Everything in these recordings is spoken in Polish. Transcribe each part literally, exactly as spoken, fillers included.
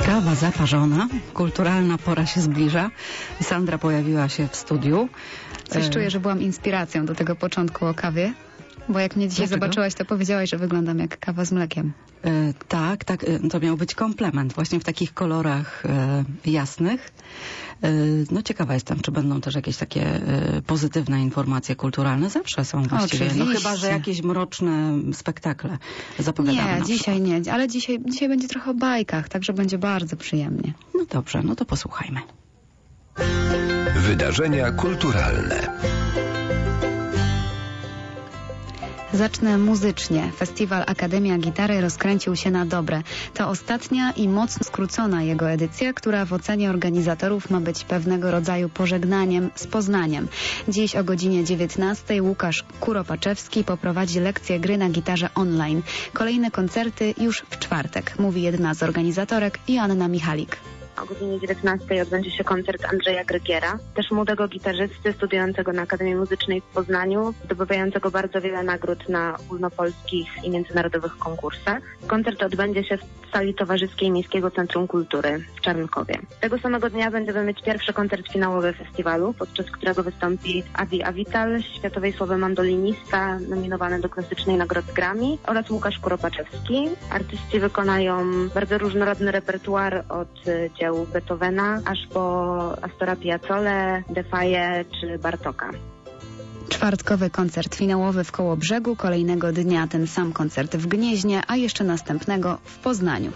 Kawa zaparzona, kulturalna pora się zbliża. Sandra pojawiła się w studiu. Coś czuję, że byłam inspiracją do tego początku o kawie. Bo jak mnie dzisiaj Dlaczego? zobaczyłaś, to powiedziałaś, że wyglądam jak kawa z mlekiem. E, tak, tak, e, to miał być komplement właśnie w takich kolorach e, jasnych. E, no ciekawa jestem, czy będą też jakieś takie e, pozytywne informacje kulturalne. Zawsze są właściwie. Oczywiście. No chyba, że jakieś mroczne spektakle zapowiadane. Nie, dzisiaj nie, ale dzisiaj, dzisiaj będzie trochę o bajkach, także będzie bardzo przyjemnie. No dobrze, no to posłuchajmy. Wydarzenia kulturalne. Zacznę muzycznie. Festiwal Akademia Gitary rozkręcił się na dobre. To ostatnia i mocno skrócona jego edycja, która w ocenie organizatorów ma być pewnego rodzaju pożegnaniem z Poznaniem. Dziś o godzinie dziewiętnastej Łukasz Kuropaczewski poprowadzi lekcję gry na gitarze online. Kolejne koncerty już w czwartek, mówi jedna z organizatorek Joanna Michalik. O godzinie dziewiętnastej odbędzie się koncert Andrzeja Grygiera, też młodego gitarzysty studiującego na Akademii Muzycznej w Poznaniu, zdobywającego bardzo wiele nagród na ogólnopolskich i międzynarodowych konkursach. Koncert odbędzie się w sali towarzyskiej Miejskiego Centrum Kultury w Czarnkowie. Tego samego dnia będziemy mieć pierwszy koncert finałowy festiwalu, podczas którego wystąpi Adi Avital, światowej sławy mandolinista, nominowany do klasycznej nagrody Grammy, oraz Łukasz Kuropaczewski. Artyści wykonają bardzo różnorodny repertuar od dzieł Beethovena aż po Astora Piazzolę, Defaye czy Bartoka. Czwartkowy koncert finałowy w Kołobrzegu, kolejnego dnia ten sam koncert w Gnieźnie, a jeszcze następnego w Poznaniu.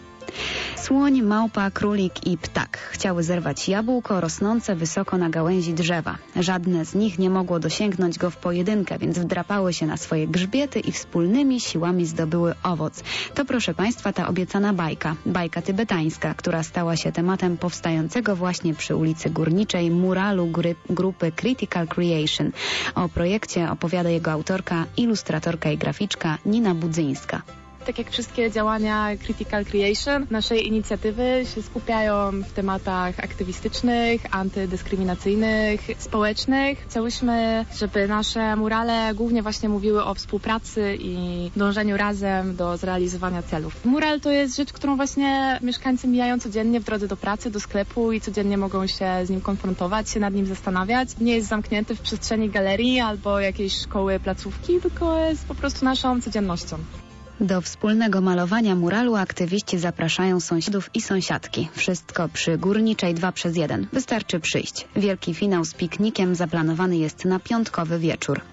Słoń, małpa, królik i ptak chciały zerwać jabłko rosnące wysoko na gałęzi drzewa. Żadne z nich nie mogło dosięgnąć go w pojedynkę, więc wdrapały się na swoje grzbiety i wspólnymi siłami zdobyły owoc. To, proszę Państwa, ta obiecana bajka. Bajka tybetańska, która stała się tematem powstającego właśnie przy ulicy Górniczej muralu gry, grupy Critical Creation. O projekcie opowiada jego autorka, ilustratorka i graficzka Nina Budzyńska. Tak jak wszystkie działania Critical Creation, naszej inicjatywy się skupiają w tematach aktywistycznych, antydyskryminacyjnych, społecznych. Chciałyśmy, żeby nasze murale głównie właśnie mówiły o współpracy i dążeniu razem do zrealizowania celów. Mural to jest rzecz, którą właśnie mieszkańcy mijają codziennie w drodze do pracy, do sklepu i codziennie mogą się z nim konfrontować, się nad nim zastanawiać. Nie jest zamknięty w przestrzeni galerii albo jakiejś szkoły, placówki, tylko jest po prostu naszą codziennością. Do wspólnego malowania muralu aktywiści zapraszają sąsiadów i sąsiadki. Wszystko przy Górniczej dwa przez jeden. Wystarczy przyjść. Wielki finał z piknikiem zaplanowany jest na piątkowy wieczór.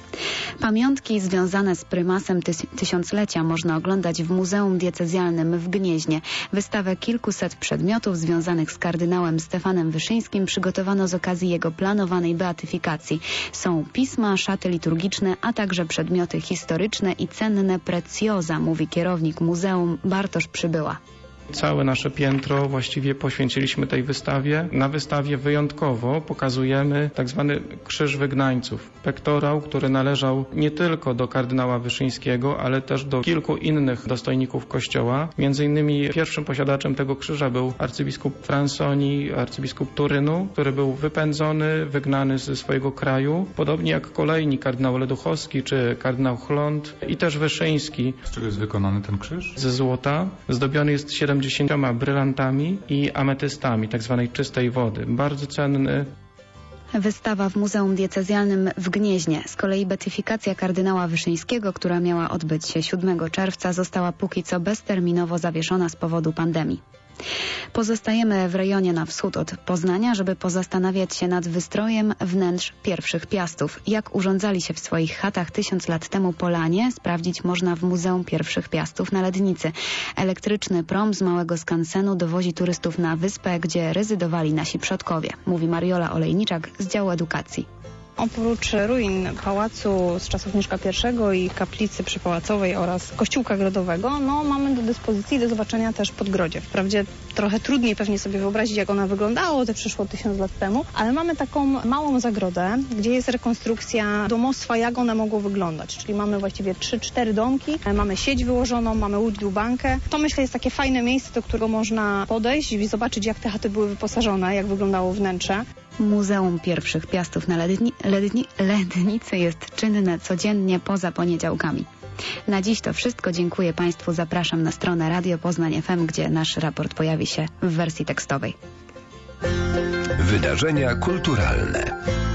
Pamiątki związane z prymasem tys- tysiąclecia można oglądać w Muzeum Diecezjalnym w Gnieźnie. Wystawę kilkuset przedmiotów związanych z kardynałem Stefanem Wyszyńskim przygotowano z okazji jego planowanej beatyfikacji. Są pisma, szaty liturgiczne, a także przedmioty historyczne i cenne precjoza, mówi kierownik muzeum Bartosz Przybyła. Całe nasze piętro właściwie poświęciliśmy tej wystawie. Na wystawie wyjątkowo pokazujemy tak zwany Krzyż Wygnańców. Pektorał, który należał nie tylko do kardynała Wyszyńskiego, ale też do kilku innych dostojników Kościoła. Między innymi pierwszym posiadaczem tego krzyża był arcybiskup Fransoni, arcybiskup Turynu, który był wypędzony, wygnany ze swojego kraju. Podobnie jak kolejni kardynał Leduchowski czy kardynał Chląd i też Wyszyński. Z czego jest wykonany ten krzyż? Ze złota. Zdobiony jest siedemdziesięcioma brylantami i ametystami, tak zwanej czystej wody. Bardzo cenny. Wystawa w Muzeum Diecezjalnym w Gnieźnie. Z kolei beatyfikacja kardynała Wyszyńskiego, która miała odbyć się siódmego czerwca, została póki co bezterminowo zawieszona z powodu pandemii. Pozostajemy w rejonie na wschód od Poznania, żeby pozastanawiać się nad wystrojem wnętrz pierwszych Piastów. Jak urządzali się w swoich chatach tysiąc lat temu Polanie, sprawdzić można w Muzeum Pierwszych Piastów na Lednicy. Elektryczny prom z małego skansenu dowozi turystów na wyspę, gdzie rezydowali nasi przodkowie, mówi Mariola Olejniczak z działu edukacji. Oprócz ruin pałacu z czasów Mieszka pierwszego i kaplicy przypałacowej oraz kościółka grodowego, no mamy do dyspozycji do zobaczenia też Podgrodzie. Wprawdzie trochę trudniej pewnie sobie wyobrazić, jak ona wyglądało, to przyszło tysiąc lat temu, ale mamy taką małą zagrodę, gdzie jest rekonstrukcja domostwa, jak one mogło wyglądać. Czyli mamy właściwie trzy cztery domki, mamy sieć wyłożoną, mamy łódź dłubankę. To myślę jest takie fajne miejsce, do którego można podejść i zobaczyć, jak te chaty były wyposażone, jak wyglądało wnętrze. Muzeum Pierwszych Piastów na Ledni, Ledni, Lednicy jest czynne codziennie poza poniedziałkami. Na dziś to wszystko. Dziękuję Państwu. Zapraszam na stronę Radio Poznań F M, gdzie nasz raport pojawi się w wersji tekstowej. Wydarzenia kulturalne.